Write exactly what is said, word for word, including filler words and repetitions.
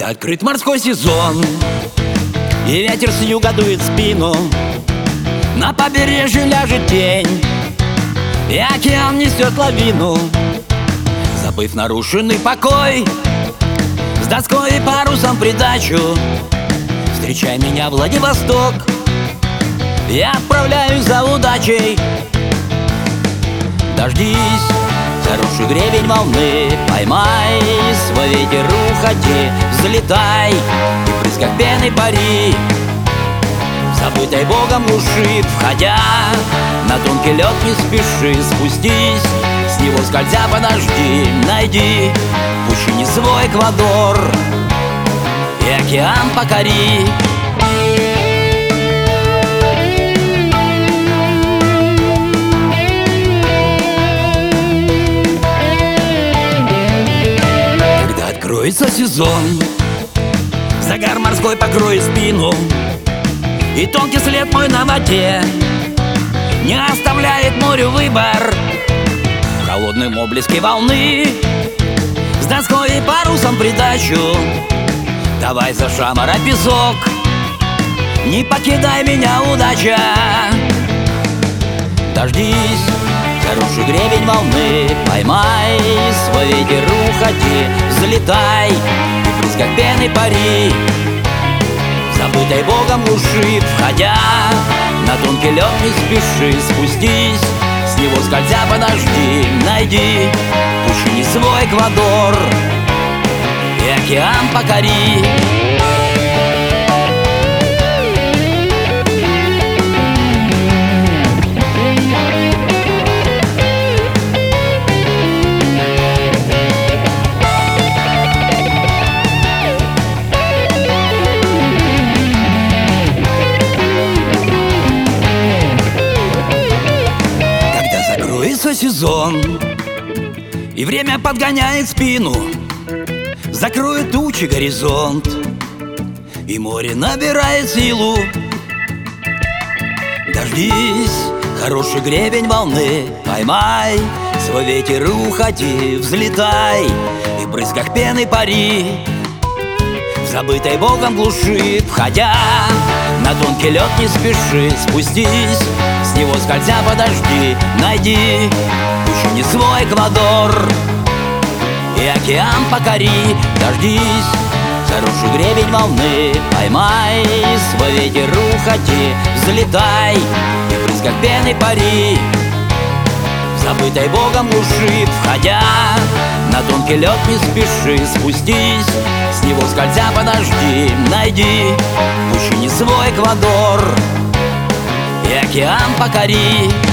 Когда открыт морской сезон и ветер с юга дует в спину, на побережье ляжет тень, и океан несет лавину. Забыв нарушенный покой, с доской и парусом придачу, встречай меня, Владивосток, я отправляюсь за удачей. Дождись, хороший гребень волны, поймай свой ветер, уходи, взлетай, и в брызгах пены пари, забытой Богом глуши, входя на тонкий лед не спеши, спустись, с него скользя подожди, найди в пучине свой Эквадор и океан покори. Когда откроется сезон, загар морской покроет спину, и тонкий след мой на воде не оставляет морю выбор. В холодном облеске волны с доской и парусом придачу, давай за шамара песок, не покидай меня, удача. Дождись, хороший гребень волны, поймай свой ветер, уходи, взлетай, и в брызгах пены пари, забытой Богом глуши, входя на тонкий лед не спеши, спустись, с него скользя подожди, найди в пучине свой Эквадор и океан покори. Сезон, и время подгоняет спину, закроет тучи горизонт, и море набирает силу. Дождись, хороший гребень волны, поймай свой ветер, уходи, взлетай, и в брызгах пены пари, в забытой Богом глуши, входя на тонкий лед не спеши, спустись, с него скользя подожди, найди в пучине свой Эквадор и океан покори. Дождись, хороший гребень волны, поймай свой ветер, уходи, взлетай, и в брызгах пены пари, в забытой Богом глуши, входя на тонкий лед не спеши, спустись, с него скользя подожди, найди в пучине свой Эквадор и океан покори.